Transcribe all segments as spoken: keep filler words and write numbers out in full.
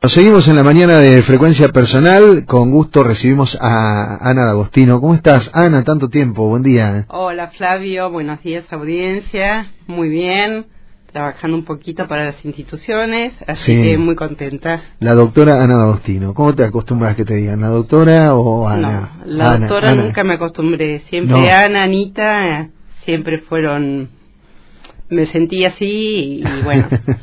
Seguimos en la mañana de Frecuencia Personal. Con gusto recibimos a Ana D'Agostino. ¿Cómo estás, Ana? Tanto tiempo, buen día. Hola, Flavio, buenos días, audiencia. Muy bien, trabajando un poquito para las instituciones, así Sí. que muy contenta. La doctora Ana D'Agostino. ¿Cómo te acostumbras que te digan? ¿La doctora o Ana? No, la Ana, doctora Ana. nunca me acostumbré. Siempre No. Ana, Anita, siempre fueron... Me sentí así y, y bueno.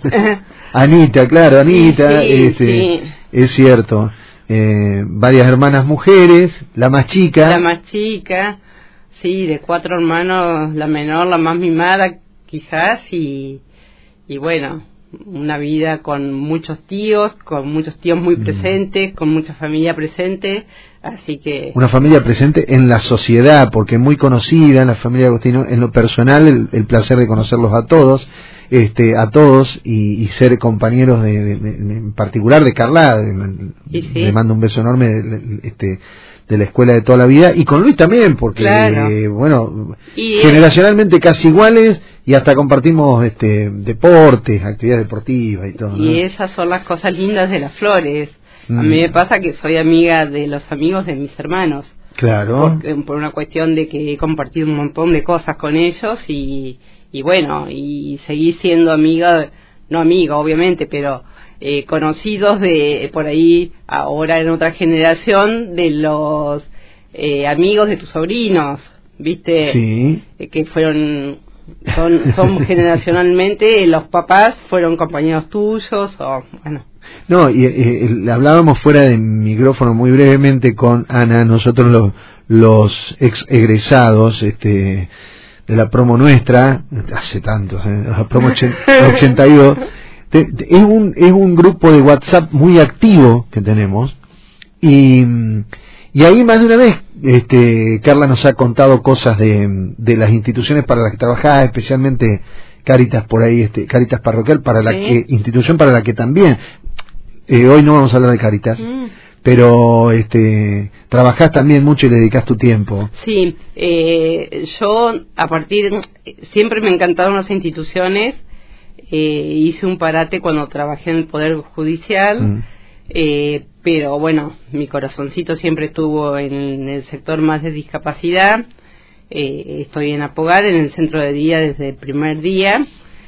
Anita, claro, Anita, Sí, sí, este, sí. es cierto. Eh, varias hermanas mujeres, la más chica. La más chica, sí, de cuatro hermanos, la menor, la más mimada quizás, y, y bueno, una vida con muchos tíos, con muchos tíos muy presentes, mm. con mucha familia presente, así que... Una familia presente en la sociedad, porque muy conocida en la familia D'Agostino. En lo personal, el, el placer de conocerlos a todos, este, a todos, y, y ser compañeros de, de, de, en particular de Carla. Le sí? mando un beso enorme de, este, de la escuela de toda la vida, y con Luis también, porque claro. eh, bueno, y generacionalmente casi iguales, y hasta compartimos este deportes, actividades deportivas y todo, ¿no? Y esas son las cosas lindas de las flores. Mm. A mí me pasa que soy amiga de los amigos de mis hermanos. Claro. Por, por una cuestión de que he compartido un montón de cosas con ellos y, y bueno, y seguí siendo amiga, no amiga obviamente, pero eh, conocidos de por ahí, ahora en otra generación, de los eh, amigos de tus sobrinos, ¿viste? Sí. Eh, que fueron... Son, son generacionalmente, los papás fueron compañeros tuyos, o bueno. No, y eh, hablábamos fuera de micrófono muy brevemente con Ana, nosotros los, los ex egresados este, de la promo nuestra, hace tantos, eh, la promo ochenta y dos, te, te, es, un, es un grupo de WhatsApp muy activo que tenemos, y... Y ahí más de una vez, este, Carla nos ha contado cosas de, de las instituciones para las que trabajaba, especialmente Cáritas por ahí, este, Cáritas Parroquial, para la ¿Sí? que, institución para la que también, eh, hoy no vamos a hablar de Cáritas, mm. pero este, trabajás también mucho y le dedicás tu tiempo. Sí, eh, yo a partir, siempre me encantaron las instituciones, eh, hice un parate cuando trabajé en el Poder Judicial, mm. eh, pero bueno, mi corazoncito siempre estuvo en el sector más de discapacidad. Eh, estoy en Apogar, en el centro de día desde el primer día.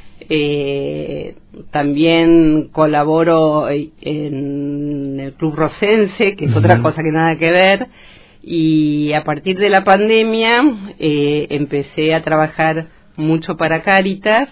Eh, también colaboro en el Club Rosense, que es uh-huh. otra cosa que nada que ver. Y a partir de la pandemia eh, empecé a trabajar mucho para Cáritas.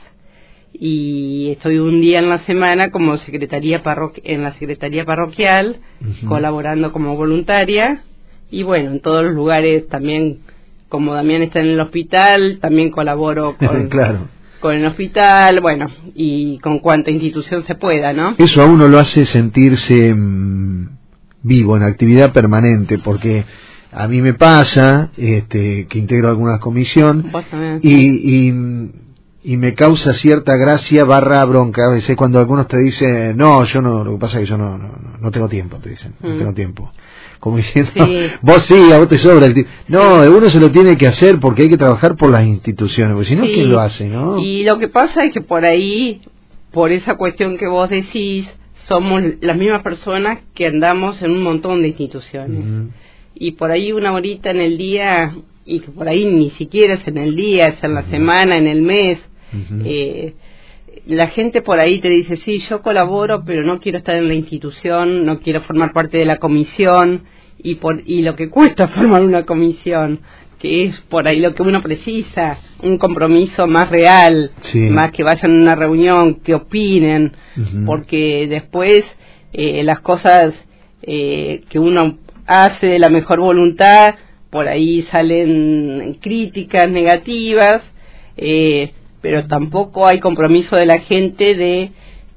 Y estoy un día en la semana como secretaría parroqu- en la secretaría parroquial, uh-huh. colaborando como voluntaria, y bueno, en todos los lugares también, como Damián está en el hospital, también colaboro con, claro. con el hospital, bueno, y con cuanta institución se pueda, ¿no? Eso a uno lo hace sentirse mmm, vivo, en actividad permanente, porque a mí me pasa, este, que integro alguna comisión, y... y y me causa cierta gracia barra bronca a veces cuando algunos te dicen, no, yo no, lo que pasa es que yo no no, no tengo tiempo, te dicen, mm. no tengo tiempo. Como diciendo, sí. vos sí, a vos te sobra el tiempo. No, sí. uno se lo tiene que hacer porque hay que trabajar por las instituciones, porque si no, sí. ¿quién lo hace, no? Y lo que pasa es que por ahí, por esa cuestión que vos decís, somos las mismas personas que andamos en un montón de instituciones. Mm. Y por ahí una horita en el día, y que por ahí ni siquiera es en el día, es en la mm. semana, en el mes. Uh-huh. Eh, la gente por ahí te dice, sí, yo colaboro, pero no quiero estar en la institución, no quiero formar parte de la comisión, y por y lo que cuesta formar una comisión, que es por ahí lo que uno precisa, un compromiso más real, sí. más que vayan a una reunión, que opinen, uh-huh. porque después eh, las cosas eh, que uno hace de la mejor voluntad, por ahí salen críticas negativas, eh, pero tampoco hay compromiso de la gente de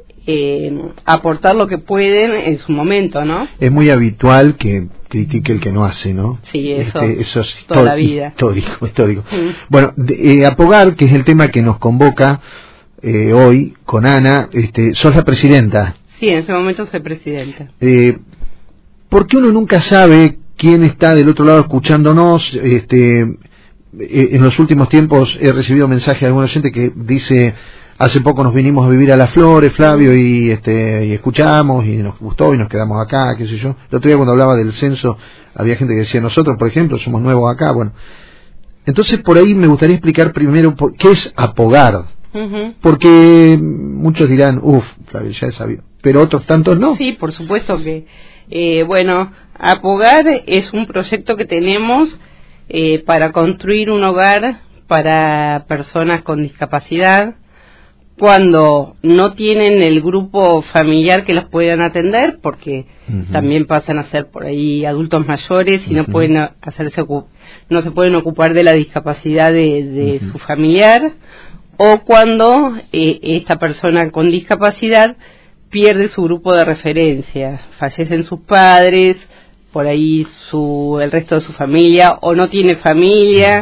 eh, aportar lo que pueden en su momento, ¿no? Es muy habitual que critique el que no hace, ¿no? Sí, eso, este, eso es toda la vida. Histórico, histórico. Mm. Bueno, de, eh, Apogar, que es el tema que nos convoca eh, hoy con Ana, este, sos la presidenta. Sí, en ese momento soy presidenta. Eh, ¿Por qué uno nunca sabe quién está del otro lado escuchándonos? Este... En los últimos tiempos he recibido mensajes de alguna gente que dice, hace poco nos vinimos a vivir a Las Flores, Flavio, y este y escuchamos y nos gustó y nos quedamos acá, qué sé yo. El otro día cuando hablaba del censo había gente que decía, nosotros por ejemplo somos nuevos acá. Bueno, entonces por ahí me gustaría explicar primero por, qué es apogar, uh-huh. porque muchos dirán, uff, Flavio, ya es sabido, pero otros tantos no. Sí, por supuesto que, eh, bueno, apogar es un proyecto que tenemos eh, para construir un hogar para personas con discapacidad, cuando no tienen el grupo familiar que los puedan atender, porque uh-huh. también pasan a ser por ahí adultos mayores y uh-huh. no pueden hacerse no se pueden ocupar de la discapacidad de, de uh-huh. su familiar, o cuando eh, esta persona con discapacidad pierde su grupo de referencia, fallecen sus padres, por ahí su el resto de su familia, o no tiene familia,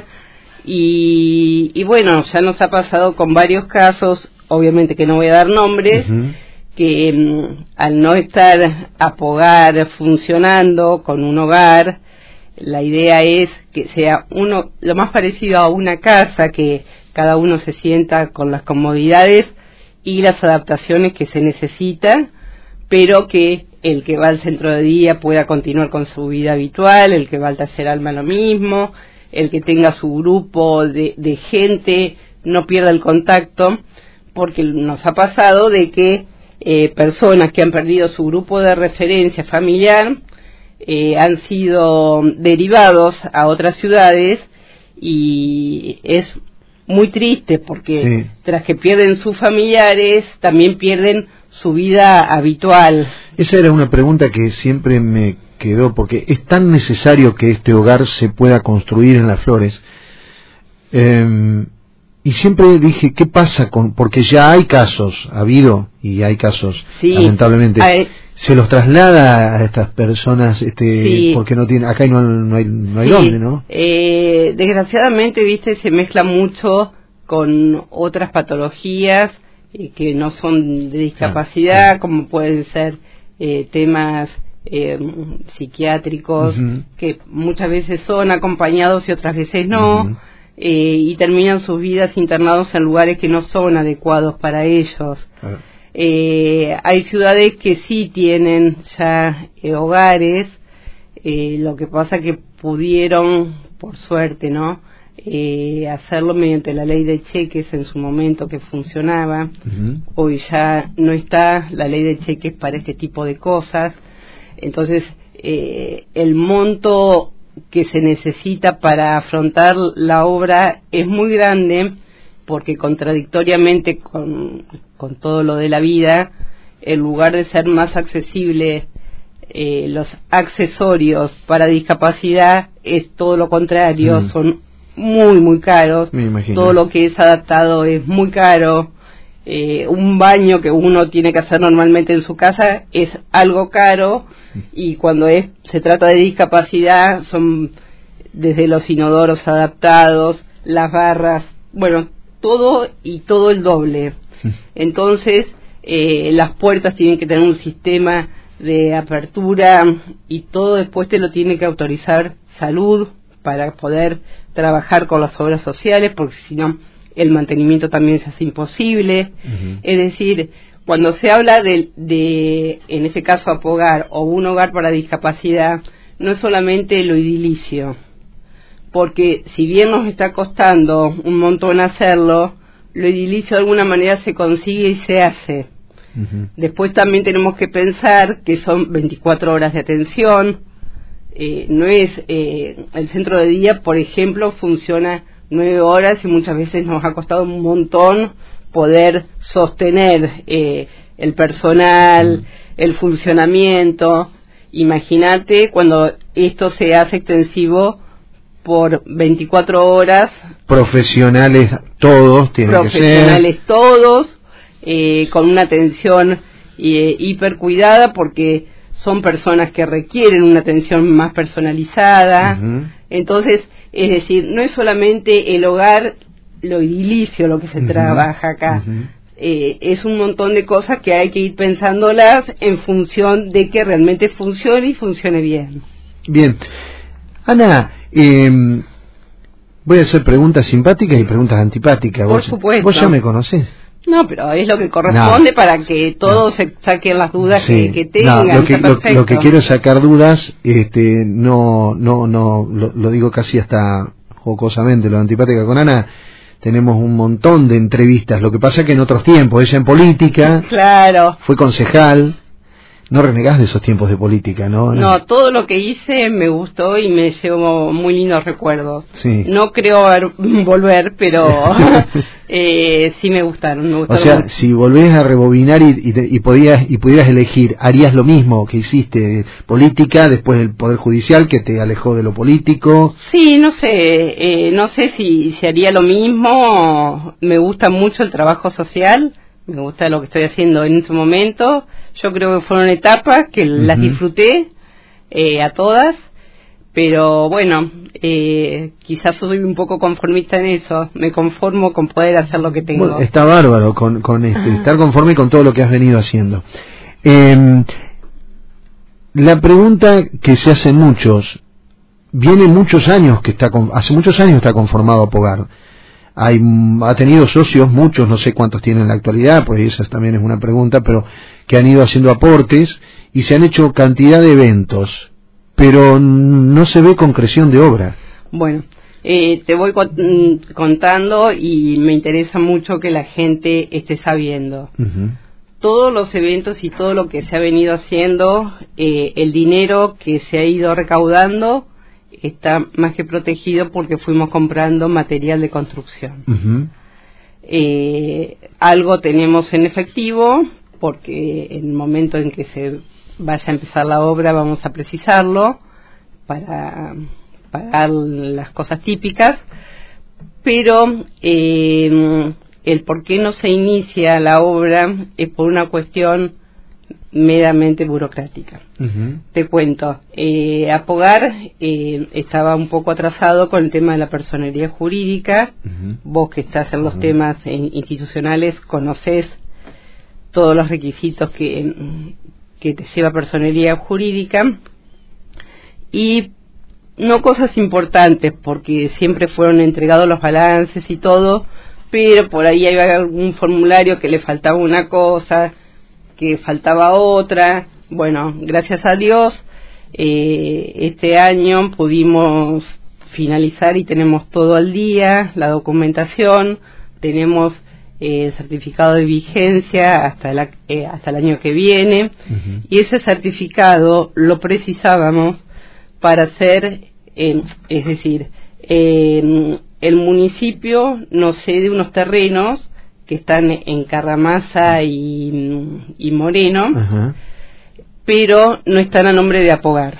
y, y bueno, ya nos ha pasado con varios casos, obviamente que no voy a dar nombres, uh-huh. que um, al no estar Apogar funcionando con un hogar, la idea es que sea uno lo más parecido a una casa, que cada uno se sienta con las comodidades y las adaptaciones que se necesitan, pero que el que va al centro de día pueda continuar con su vida habitual, el que va al taller Alma lo mismo, el que tenga su grupo de, de gente, no pierda el contacto, porque nos ha pasado de que eh, personas que han perdido su grupo de referencia familiar eh, han sido derivados a otras ciudades, y es muy triste porque sí. tras que pierden sus familiares también pierden su vida habitual. Esa era una pregunta que siempre me quedó, porque es tan necesario que este hogar se pueda construir en Las Flores, eh, y siempre dije, ¿qué pasa con...? Porque ya hay casos, ha habido, y hay casos, sí, lamentablemente, hay, se los traslada a estas personas, este, sí. porque no tiene, acá no, no hay, no hay sí. dónde, ¿no? Eh, desgraciadamente, viste, se mezcla mucho con otras patologías eh, que no son de discapacidad, ah, ah. como pueden ser eh, temas eh, psiquiátricos, uh-huh. que muchas veces son acompañados y otras veces no, uh-huh. eh, y terminan sus vidas internados en lugares que no son adecuados para ellos. Uh-huh. Eh, hay ciudades que sí tienen ya eh, hogares, eh, lo que pasa que pudieron, por suerte, ¿no?, eh, hacerlo mediante la ley de cheques en su momento que funcionaba. Uh-huh. Hoy ya no está la ley de cheques para este tipo de cosas, entonces eh, el monto que se necesita para afrontar la obra es muy grande, porque contradictoriamente con, con todo lo de la vida, en lugar de ser más accesible eh, los accesorios para discapacidad, es todo lo contrario, mm. son muy muy caros. Me imagino. Todo lo que es adaptado es muy caro. Eh, un baño que uno tiene que hacer normalmente en su casa es algo caro, y cuando es se trata de discapacidad son desde los inodoros adaptados, las barras, bueno, todo y todo el doble. Entonces eh, las puertas tienen que tener un sistema de apertura, y todo después te lo tiene que autorizar salud para poder trabajar con las obras sociales, porque si no el mantenimiento también se hace imposible. Uh-huh. Es decir, cuando se habla de, de, en ese caso, Apogar o un hogar para discapacidad, no es solamente lo edilicio, porque si bien nos está costando un montón hacerlo, lo edilicio de alguna manera se consigue y se hace. Uh-huh. Después también tenemos que pensar que son veinticuatro horas de atención, eh, no es eh, el centro de día, por ejemplo, funciona nueve horas y muchas veces nos ha costado un montón poder sostener eh, el personal, uh-huh. el funcionamiento. Imagínate cuando esto se hace extensivo por veinticuatro horas. Profesionales todos tienen que ser. Profesionales todos, eh, con una atención eh, hiper cuidada, porque son personas que requieren una atención más personalizada. Uh-huh. Entonces, es decir, no es solamente el hogar, lo edilicio lo que se uh-huh. trabaja acá. Uh-huh. Eh, es un montón de cosas que hay que ir pensándolas en función de que realmente funcione y funcione bien. Bien. Ana, eh, voy a hacer preguntas simpáticas y preguntas antipáticas. Por ¿Vos, supuesto. ¿Vos ya me conocés? No, pero es lo que corresponde no. para que todos no. se saquen las dudas sí. que, que tengan. No, lo, que, lo, lo que quiero es sacar dudas, este, no, no, no, lo, lo digo casi hasta jocosamente, lo de Antipática con Ana, tenemos un montón de entrevistas, lo que pasa es que en otros tiempos, ella en política, claro, fue concejal. No renegás de esos tiempos de política, ¿no? No, todo lo que hice me gustó y me llevó muy lindos recuerdos. Sí. No creo volver, pero eh, sí me gustaron, me gustaron. O sea, mucho. Si volvés a rebobinar y, y, y, podías, y pudieras elegir, ¿harías lo mismo que hiciste política después del Poder Judicial, que te alejó de lo político? Sí, no sé, eh, no sé si, si haría lo mismo. Me gusta mucho el trabajo social. Me gusta lo que estoy haciendo en este momento. Yo creo que fueron etapas que uh-huh. las disfruté eh, a todas, pero bueno, eh, quizás soy un poco conformista en eso. Me conformo con poder hacer lo que tengo. Bueno, está bárbaro con, con este, estar conforme con todo lo que has venido haciendo. Eh, la pregunta que se hacen muchos, viene muchos años que está, hace muchos años está conformado Apogar. Hay, ha tenido socios, muchos, no sé cuántos tienen en la actualidad, pues esa también es una pregunta, pero que han ido haciendo aportes y se han hecho cantidad de eventos, pero no se ve concreción de obra. Bueno, eh, te voy contando y me interesa mucho que la gente esté sabiendo. Uh-huh. Todos los eventos y todo lo que se ha venido haciendo, eh, el dinero que se ha ido recaudando, está más que protegido porque fuimos comprando material de construcción. Uh-huh. Eh, algo tenemos en efectivo porque en el momento en que se vaya a empezar la obra vamos a precisarlo para pagar las cosas típicas, pero eh, el por qué no se inicia la obra es por una cuestión meramente burocrática. Uh-huh. Te cuento, eh, Apogar eh, estaba un poco atrasado con el tema de la personería jurídica. Uh-huh. Vos que estás en los uh-huh. temas eh, institucionales conocés todos los requisitos que, que te lleva personería jurídica y no cosas importantes porque siempre fueron entregados los balances y todo, pero por ahí había algún formulario que le faltaba una cosa, que faltaba otra. Bueno, gracias a Dios eh, este año pudimos finalizar y tenemos todo al día, la documentación, tenemos eh, certificado de vigencia hasta, la, eh, hasta el año que viene. Uh-huh. Y ese certificado lo precisábamos para hacer, eh, es decir, eh, el municipio nos cede unos terrenos que están en Carramasa y, y Moreno, uh-huh. pero no están a nombre de Apogar.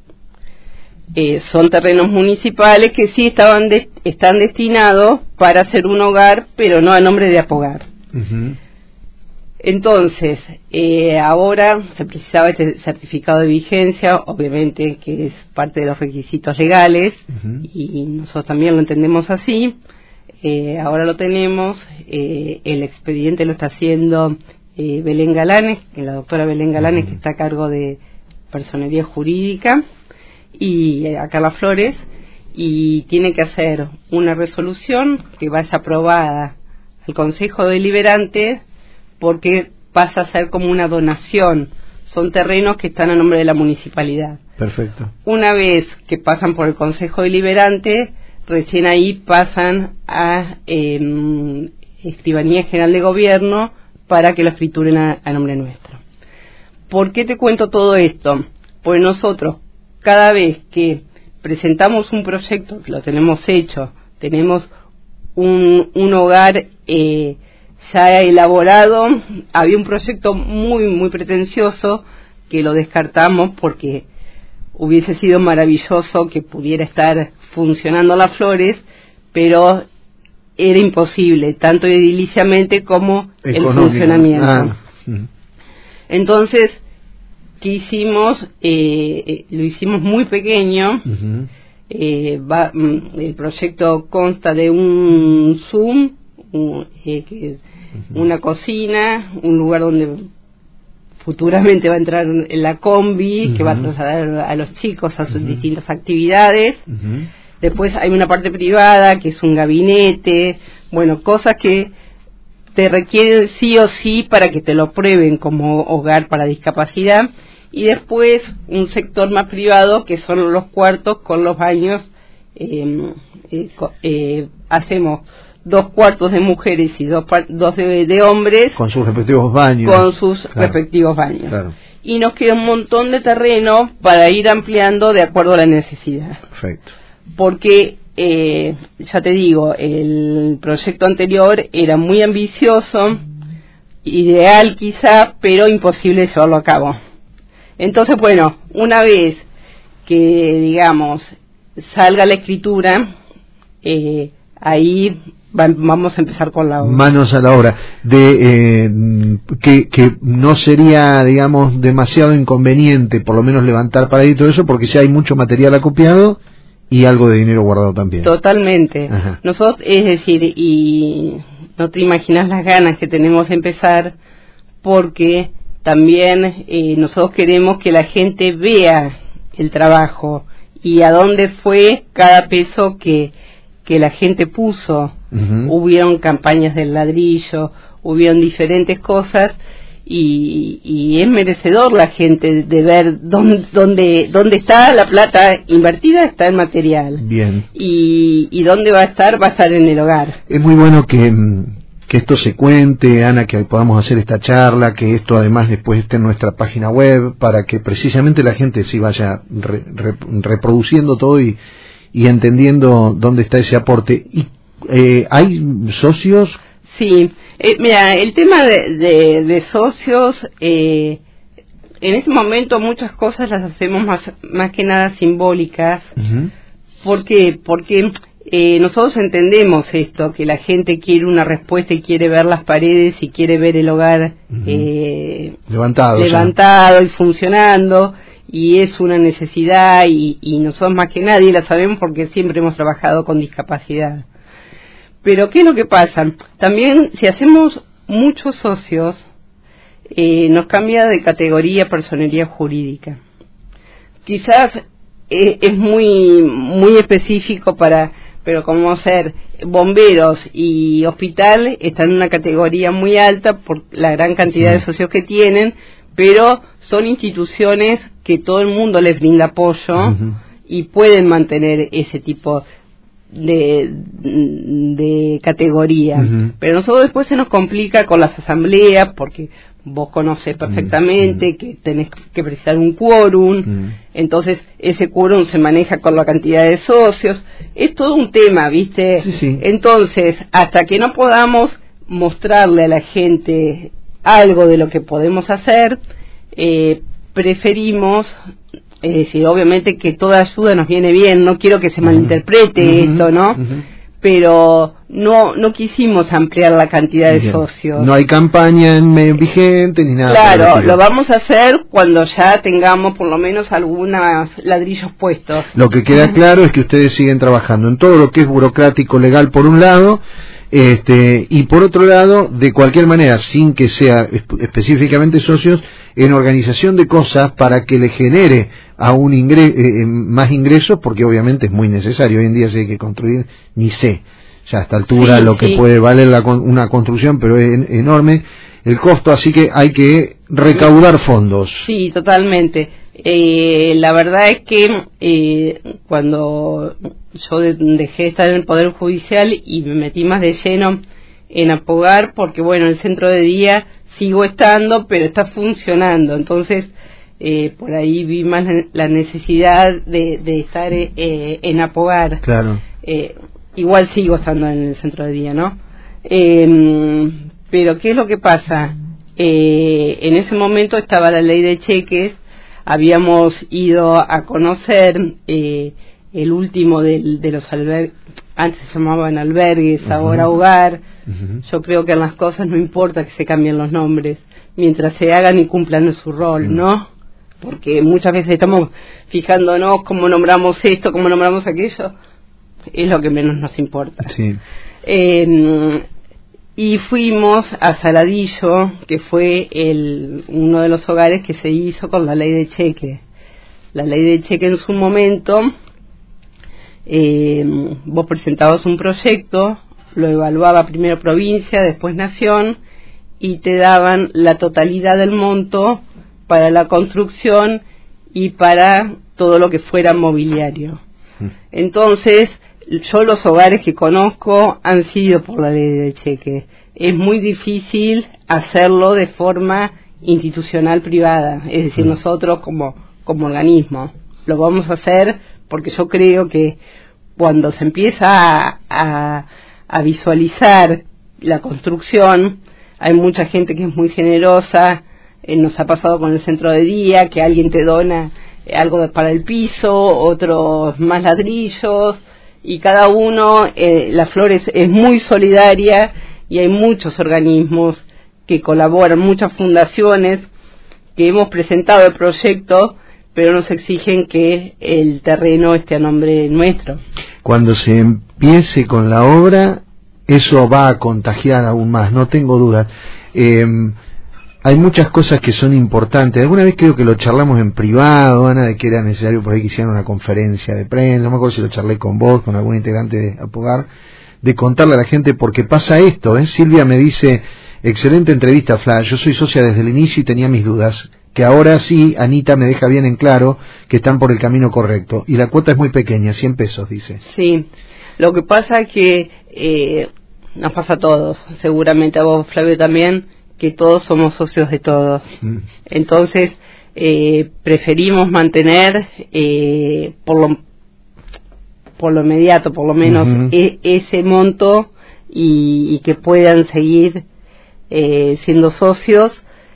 Eh, son terrenos municipales que sí estaban de, están destinados para hacer un hogar, pero no a nombre de Apogar. Uh-huh. Entonces, eh, ahora se precisaba este certificado de vigencia, obviamente que es parte de los requisitos legales, uh-huh. y nosotros también lo entendemos así. Eh, ahora lo tenemos, eh, el expediente lo está haciendo eh, Belén Galanes, la doctora Belén Galanes, uh-huh. que está a cargo de personería jurídica, y eh, a Carla Flores, y tiene que hacer una resolución que vaya aprobada al Consejo Deliberante porque pasa a ser como una donación, son terrenos que están a nombre de la municipalidad. Perfecto. Una vez que pasan por el Consejo Deliberante, recién ahí pasan a eh, Escribanía General de Gobierno para que lo escrituren a, a nombre nuestro. ¿Por qué te cuento todo esto? Porque nosotros, cada vez que presentamos un proyecto, que lo tenemos hecho, tenemos un, un hogar eh, ya elaborado, había un proyecto muy, muy pretencioso que lo descartamos porque hubiese sido maravilloso que pudiera estar funcionando Las Flores, pero era imposible, tanto ediliciamente como económico. El funcionamiento. Ah. Entonces, ¿qué hicimos? Eh, eh, lo hicimos muy pequeño. Uh-huh. eh, va, el proyecto consta de un Zoom, un, eh, que, uh-huh. una cocina, un lugar donde futuramente va a entrar en la combi, uh-huh. que va a trasladar a los chicos a sus uh-huh. distintas actividades. Uh-huh. Después hay una parte privada que es un gabinete, bueno, cosas que te requiere sí o sí para que te lo prueben como hogar para discapacidad, y después un sector más privado que son los cuartos con los baños. eh, eh, eh, hacemos dos cuartos de mujeres y dos, dos de, de hombres con sus respectivos baños con sus claro. respectivos baños claro. Y nos queda un montón de terreno para ir ampliando de acuerdo a la necesidad. Perfecto. Porque eh, ya te digo, el proyecto anterior era muy ambicioso, ideal quizá, pero imposible llevarlo a cabo. Entonces, bueno, una vez que, digamos, salga la escritura, eh, ahí va, vamos a empezar con la obra. Manos a la obra. De eh, que, que no sería, digamos, demasiado inconveniente, por lo menos levantar para ahí todo eso, porque ya hay mucho material acopiado y algo de dinero guardado también. Totalmente. Ajá. Nosotros, es decir, y no te imaginas las ganas que tenemos de empezar, porque también eh, nosotros queremos que la gente vea el trabajo y a dónde fue cada peso que, que la gente puso. Uh-huh. Hubieron campañas del ladrillo, hubieron diferentes cosas, y, y es merecedor la gente de ver dónde, dónde, dónde está la plata invertida, está en material. Bien. Y, y dónde va a estar, va a estar en el hogar. Es muy bueno que... que esto se cuente, Ana, que podamos hacer esta charla, que esto además después esté en nuestra página web, para que precisamente la gente sí vaya re, re, reproduciendo todo y, y entendiendo dónde está ese aporte. ¿Y eh, hay socios? Sí, eh, mira, el tema de, de, de socios, eh, en este momento muchas cosas las hacemos más, más que nada simbólicas. Uh-huh. ¿Por qué? Porque... Eh, nosotros entendemos esto, que la gente quiere una respuesta y quiere ver las paredes y quiere ver el hogar uh-huh. eh, levantado, levantado y funcionando, y es una necesidad, y, y nosotros más que nadie la sabemos porque siempre hemos trabajado con discapacidad. Pero ¿qué es lo que pasa? También si hacemos muchos socios, eh, nos cambia de categoría personería jurídica. Quizás eh, es muy, muy específico para... pero como ser bomberos y hospital están en una categoría muy alta por la gran cantidad de socios que tienen, pero son instituciones que todo el mundo les brinda apoyo uh-huh. y pueden mantener ese tipo de, de categoría. Uh-huh. Pero nosotros después se nos complica con las asambleas, porque vos conocés perfectamente uh-huh. que tenés que precisar un quórum, uh-huh. entonces ese quórum se maneja con la cantidad de socios, es todo un tema, ¿viste? Sí, sí. Entonces, hasta que no podamos mostrarle a la gente algo de lo que podemos hacer, eh, preferimos, es decir, obviamente que toda ayuda nos viene bien, no quiero que se malinterprete uh-huh. esto, ¿no? Uh-huh. Pero no no quisimos ampliar la cantidad de Bien. socios. No hay campaña en medio vigente ni nada. Claro, lo vamos a hacer cuando ya tengamos por lo menos algunos ladrillos puestos. Lo que queda claro es que ustedes siguen trabajando en todo lo que es burocrático, legal por un lado, este y por otro lado, de cualquier manera, sin que sea espe- específicamente socios, en organización de cosas para que le genere a un ingre- eh, más ingresos, porque obviamente es muy necesario. Hoy en día se hay que construir, ni sé, ya a esta altura sí, lo que sí. puede valer la, una construcción, pero es en, enorme el costo, así que hay que recaudar fondos. Sí, totalmente. Eh, la verdad es que eh, cuando yo de, dejé de estar en el Poder Judicial y me metí más de lleno en Apogar, porque bueno, el centro de día sigo estando, pero está funcionando, entonces eh, por ahí vi más la necesidad de, de estar eh, en Apogar. Claro. Eh, igual sigo estando en el centro de día, ¿no? Eh, pero ¿qué es lo que pasa? Eh, en ese momento estaba la ley de cheques, habíamos ido a conocer eh, el último de, de los albergues, antes se llamaban albergues, uh-huh. ahora hogar. Uh-huh. Yo creo que en las cosas no importa que se cambien los nombres, mientras se hagan y cumplan su rol, uh-huh. ¿no? Porque muchas veces estamos fijándonos cómo nombramos esto, cómo nombramos aquello, es lo que menos nos importa. Sí. Eh, y fuimos a Saladillo, que fue el uno de los hogares que se hizo con la ley de cheque. La ley de cheque en su momento, eh, vos presentabas un proyecto, lo evaluaba primero provincia, después nación, y te daban la totalidad del monto para la construcción y para todo lo que fuera mobiliario. Entonces, yo los hogares que conozco han sido por la ley de cheque. Es muy difícil hacerlo de forma institucional privada, es decir, mm. nosotros como, como organismo lo vamos a hacer porque yo creo que cuando se empieza a, a, a visualizar la construcción, hay mucha gente que es muy generosa. Eh, nos ha pasado con el centro de día, que alguien te dona eh, algo para el piso, otros más ladrillos, y cada uno, eh, la Flores es muy solidaria, y hay muchos organismos que colaboran, muchas fundaciones que hemos presentado el proyecto, pero nos exigen que el terreno esté a nombre nuestro. Cuando se empiece con la obra, eso va a contagiar aún más, no tengo dudas. Eh, hay muchas cosas que son importantes. Alguna vez creo que lo charlamos en privado, Ana, de que era necesario por ahí que hicieran una conferencia de prensa, no me acuerdo si lo charlé con vos, con algún integrante de Apogar, de contarle a la gente por qué pasa esto, ¿eh? Silvia me dice, excelente entrevista, Flash, yo soy socia desde el inicio y tenía mis dudas, que ahora sí, Anita me deja bien en claro que están por el camino correcto, y la cuota es muy pequeña, cien pesos, dice. Sí, lo que pasa es que eh, nos pasa a todos, seguramente a vos, Flavio, también, que todos somos socios de todos. Mm. Entonces, eh, preferimos mantener eh, por lo por lo inmediato, por lo menos, uh-huh. e- ese monto y, y que puedan seguir eh, siendo socios.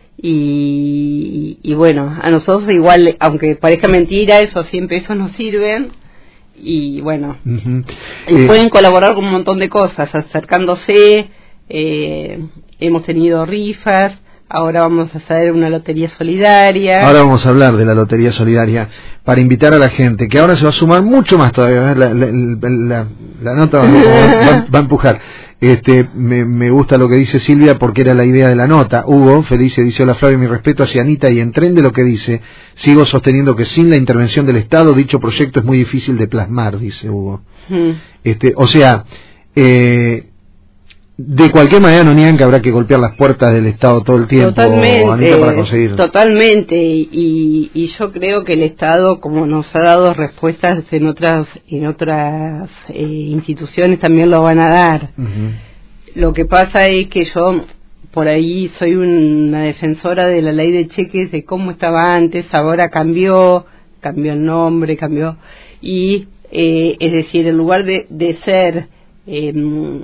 Y, y, y bueno, a nosotros igual, aunque parezca mentira, esos cien pesos nos sirven. Y bueno, uh-huh. y eh, pueden colaborar con un montón de cosas, acercándose. Eh, hemos tenido rifas, ahora vamos a hacer una lotería solidaria. Ahora vamos a hablar de la lotería solidaria para invitar a la gente, que ahora se va a sumar mucho más todavía. La, la, la, la nota va, va, va a empujar. Este, me, me gusta lo que dice Silvia porque era la idea de la nota. Hugo, Felice dice, hola Flavio, mi respeto hacia Anita y en tren de lo que dice, sigo sosteniendo que sin la intervención del Estado dicho proyecto es muy difícil de plasmar, dice Hugo. Hmm. Este, o sea, eh, de cualquier manera no niegan que habrá que golpear las puertas del Estado todo el tiempo, totalmente, Anita, para conseguir. Totalmente, y, y yo creo que el Estado, como nos ha dado respuestas en otras en otras eh, instituciones, también lo van a dar. Uh-huh. Lo que pasa es que yo por ahí soy una defensora de la ley de cheques, de cómo estaba antes, ahora cambió, cambió el nombre, cambió, y eh, es decir, en lugar de, de ser... Eh,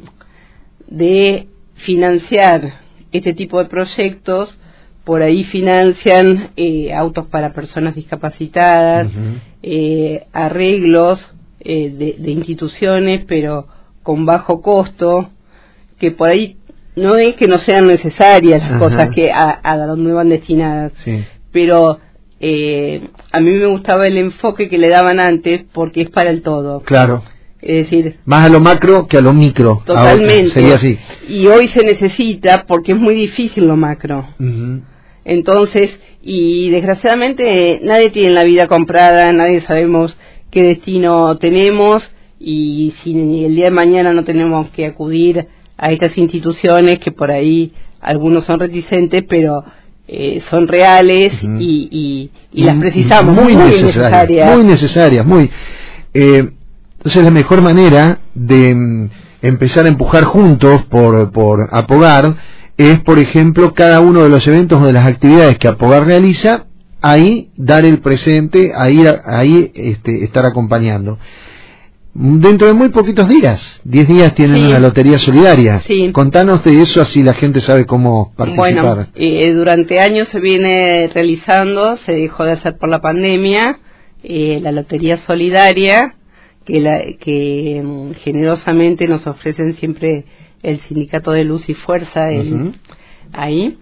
de financiar este tipo de proyectos, por ahí financian eh, autos para personas discapacitadas, uh-huh. eh, arreglos eh, de, de instituciones, pero con bajo costo, que por ahí no es que no sean necesarias las uh-huh. cosas que a, a donde van destinadas, sí. pero eh, a mí me gustaba el enfoque que le daban antes porque es para el todo. Claro. Es decir, más a lo macro que a lo micro. Totalmente. Ahora, sería así. Y hoy se necesita porque es muy difícil lo macro. Uh-huh. Entonces, y desgraciadamente nadie tiene la vida comprada, nadie sabemos qué destino tenemos, y si el día de mañana no tenemos que acudir a estas instituciones que por ahí algunos son reticentes, pero eh, son reales uh-huh. y, y, y las precisamos, muy, muy necesarias, necesarias. Muy necesarias, muy... Eh, Entonces la mejor manera de mm, empezar a empujar juntos por, por Apogar es, por ejemplo, cada uno de los eventos o de las actividades que Apogar realiza, ahí dar el presente, ahí, ahí este, estar acompañando. Dentro de muy poquitos días, diez días tienen sí. una lotería solidaria. Sí. Contanos de eso, así la gente sabe cómo participar. Bueno, eh, durante años se viene realizando, se dejó de hacer por la pandemia, eh, la lotería solidaria, que, la, que um, generosamente nos ofrecen siempre el Sindicato de Luz y Fuerza el, uh-huh. ahí,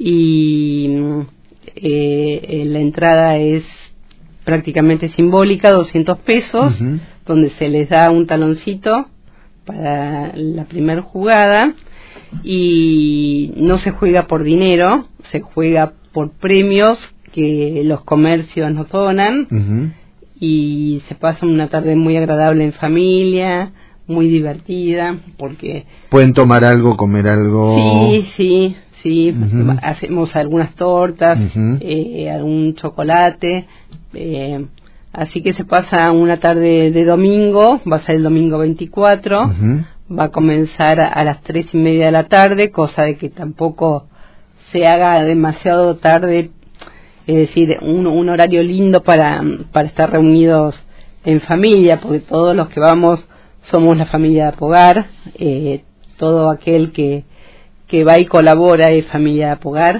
y eh, la entrada es prácticamente simbólica, doscientos pesos, uh-huh. donde se les da un taloncito para la primera jugada, y no se juega por dinero, se juega por premios que los comercios nos donan, uh-huh. y se pasa una tarde muy agradable en familia, muy divertida, porque... ¿Pueden tomar algo, comer algo? Sí, sí, sí, uh-huh. Hacemos algunas tortas, uh-huh. eh, algún chocolate, eh, así que se pasa una tarde de domingo, va a ser el domingo veinticuatro, uh-huh. va a comenzar a, a las tres y media de la tarde, cosa de que tampoco se haga demasiado tarde, es decir, un, un horario lindo para, para estar reunidos en familia, porque todos los que vamos somos la familia de Apogar, eh, todo aquel que, que va y colabora es familia de Apogar,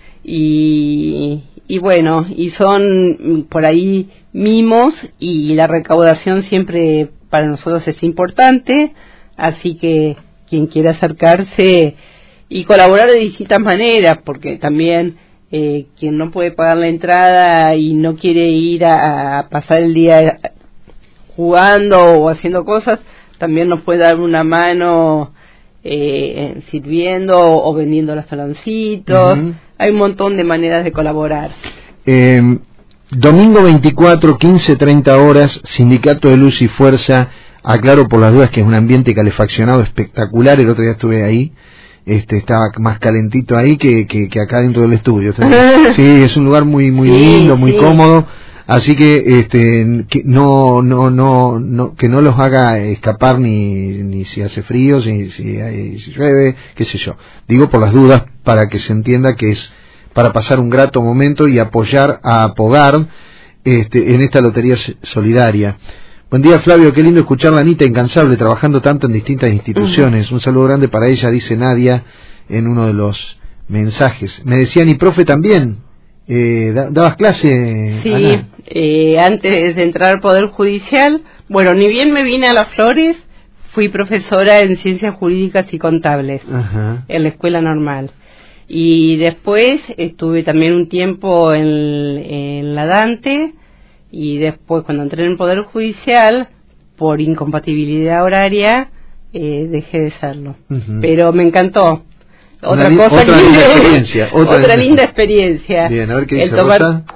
y, y bueno, y son por ahí mimos, y la recaudación siempre para nosotros es importante, así que quien quiera acercarse y colaborar de distintas maneras, porque también eh, quien no puede pagar la entrada y no quiere ir a, a pasar el día jugando o haciendo cosas, también nos puede dar una mano eh, sirviendo o vendiendo los taloncitos. Uh-huh. Hay un montón de maneras de colaborar. Eh, domingo veinticuatro, quince treinta horas, Sindicato de Luz y Fuerza. Aclaro por las dudas que es un ambiente calefaccionado espectacular. El otro día estuve ahí, este estaba más calentito ahí que, que, que acá dentro del estudio. Sí, es un lugar muy muy sí, lindo, muy sí. cómodo. Así que este que no no no no que no los haga escapar ni ni si hace frío, si si, hay, si llueve, qué sé yo. Digo por las dudas para que se entienda que es para pasar un grato momento y apoyar a Apogar este en esta lotería solidaria. Buen día, Flavio, qué lindo escuchar a Anita, incansable, trabajando tanto en distintas instituciones. Uh-huh. Un saludo grande para ella, dice Nadia en uno de los mensajes. Me decían, y profe también. Eh, ¿Dabas clase? Sí, eh, antes de entrar al Poder Judicial, bueno, ni bien me vine a Las Flores, fui profesora en Ciencias Jurídicas y Contables, uh-huh. en la Escuela Normal. Y después estuve también un tiempo en, en la Dante, y después cuando entré en el Poder Judicial, por incompatibilidad horaria, eh, dejé de serlo. Uh-huh. Pero me encantó. Otra Una, cosa otra que linda experiencia otra, otra linda experiencia. Bien, a ver qué dice tomar... Rosa.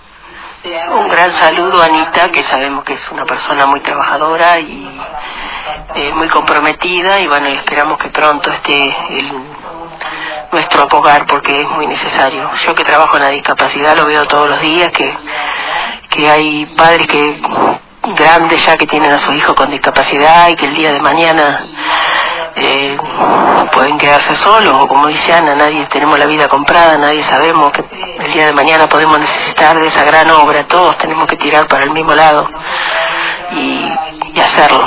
Un gran saludo a Anita, que sabemos que es una persona muy trabajadora y eh, muy comprometida, y bueno, esperamos que pronto esté el, nuestro Apogar, porque es muy necesario. Yo que trabajo en la discapacidad lo veo todos los días, que que hay padres que grandes ya que tienen a su hijo con discapacidad y que el día de mañana eh, pueden quedarse solos, o como dice Ana, nadie tenemos la vida comprada, nadie sabemos que el día de mañana podemos necesitar de esa gran obra, todos tenemos que tirar para el mismo lado y, y hacerlo,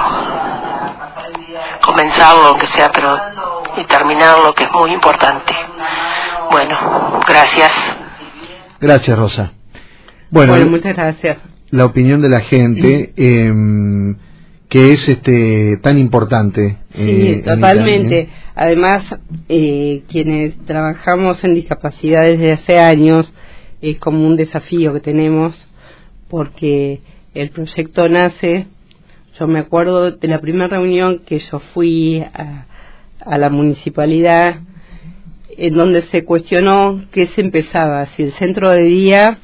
comenzarlo aunque sea, pero y terminarlo, que es muy importante. Bueno, gracias. Gracias, Rosa. Bueno, bueno muchas gracias. La opinión de la gente, eh, que es este tan importante. Sí, eh, totalmente. ¿eh? Además, eh, quienes trabajamos en discapacidad desde hace años, es como un desafío que tenemos, porque el proyecto nace, yo me acuerdo de la primera reunión que yo fui a, a la municipalidad, en donde se cuestionó qué se empezaba, si el centro de día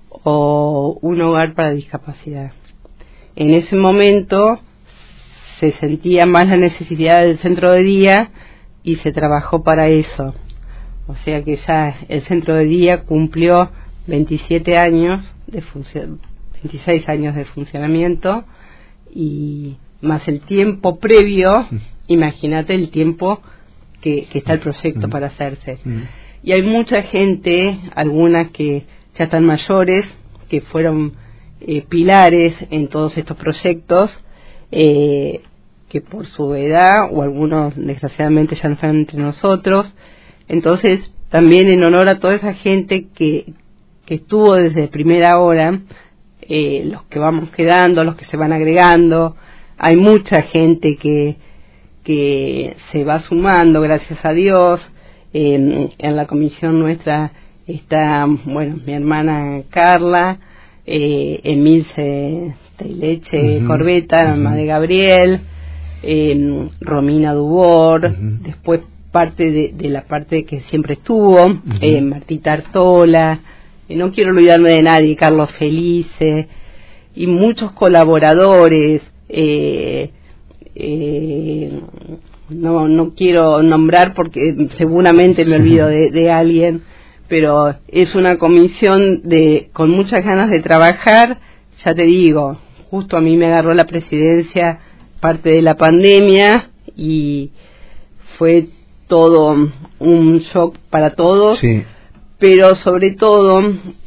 o un hogar para discapacidad. En ese momento se sentía más la necesidad del centro de día y se trabajó para eso. O sea que ya el centro de día cumplió veintisiete años de función, veintiséis años de funcionamiento, y más el tiempo previo, imagínate el tiempo que, que está el proyecto para hacerse. Y hay mucha gente, algunas que ya están mayores, que fueron eh, pilares en todos estos proyectos, eh, que por su edad, o algunos desgraciadamente ya no están entre nosotros. Entonces, también en honor a toda esa gente que, que estuvo desde primera hora, eh, los que vamos quedando, los que se van agregando, hay mucha gente que, que se va sumando, gracias a Dios. Eh, en la comisión nuestra está, bueno, mi hermana Carla, eh, Emilce Teileche uh-huh. Corbeta, uh-huh. mamá de Gabriel, eh, Romina Dubor, uh-huh. después parte de, de la parte que siempre estuvo, uh-huh. eh, Martita Artola, eh, no quiero olvidarme de nadie, Carlos Felice, y muchos colaboradores, eh, eh, no no quiero nombrar porque seguramente me olvido de, de alguien, pero es una comisión de con muchas ganas de trabajar. Ya te digo, justo a mí me agarró la presidencia parte de la pandemia y fue todo un shock para todos, sí. Pero sobre todo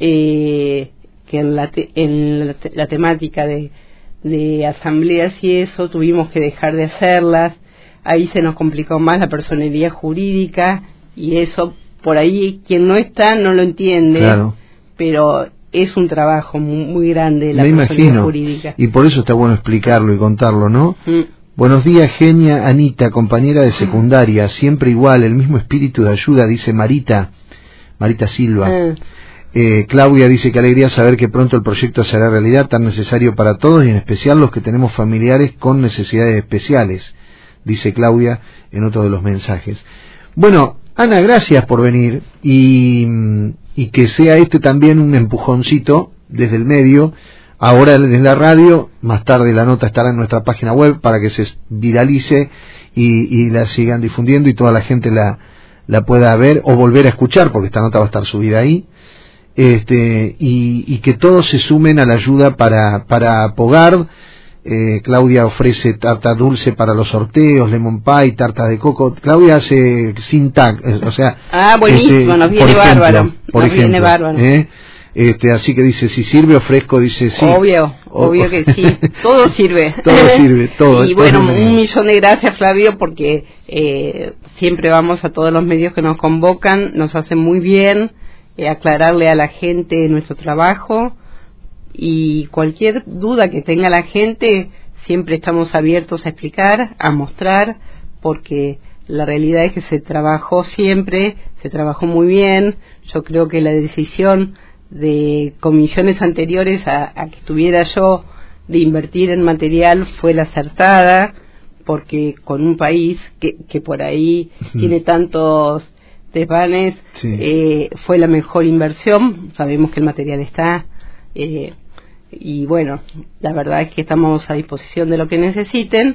eh, que en la te, en la, te, la temática de, de asambleas y eso tuvimos que dejar de hacerlas. Ahí se nos complicó más la personería jurídica y eso por ahí quien no está no lo entiende, claro. Pero es un trabajo muy, muy grande la Me personería imagino. Jurídica. Y por eso está bueno explicarlo y contarlo, ¿no? Mm. Buenos días, genia Anita, compañera de secundaria, siempre igual, el mismo espíritu de ayuda, dice Marita, Marita Silva. Mm. Eh, Claudia dice que alegría saber que pronto el proyecto se hará realidad, tan necesario para todos y en especial los que tenemos familiares con necesidades especiales, dice Claudia en otro de los mensajes. Bueno, Ana, gracias por venir y, y que sea este también un empujoncito desde el medio. Ahora en la radio, más tarde la nota estará en nuestra página web para que se viralice y, y la sigan difundiendo y toda la gente la, la pueda ver o volver a escuchar, porque esta nota va a estar subida ahí, este, y, y que todos se sumen a la ayuda para, para Pogar. Eh, Claudia ofrece tarta dulce para los sorteos, lemon pie, tarta de coco. Claudia hace sin tag, o sea... Ah, buenísimo, este, nos viene ejemplo, bárbaro. Por nos ejemplo, viene bárbaro. ¿eh? Este, así que dice, si sirve ofrezco, dice sí. Obvio, o, obvio que sí, todo sirve. Todo sirve, todo. Y bueno, un millón de gracias, Flavio, porque eh, siempre vamos a todos los medios que nos convocan, nos hace muy bien eh, aclararle a la gente nuestro trabajo y cualquier duda que tenga la gente, siempre estamos abiertos a explicar, a mostrar, porque la realidad es que se trabajó siempre, se trabajó muy bien. Yo creo que la decisión de comisiones anteriores a, a que estuviera yo de invertir en material fue la acertada, porque con un país que, que por ahí sí. tiene tantos desvanes, sí. eh, fue la mejor inversión. Sabemos que el material está eh, y bueno, la verdad es que estamos a disposición de lo que necesiten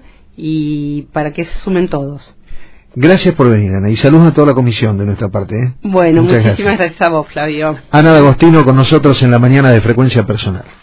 y para que se sumen todos. Gracias por venir, Ana, y saludos a toda la comisión de nuestra parte. ¿eh? Bueno, muchas muchísimas gracias. gracias a vos, Flavio. Ana D'Agostino con nosotros en la mañana de Frecuencia Personal.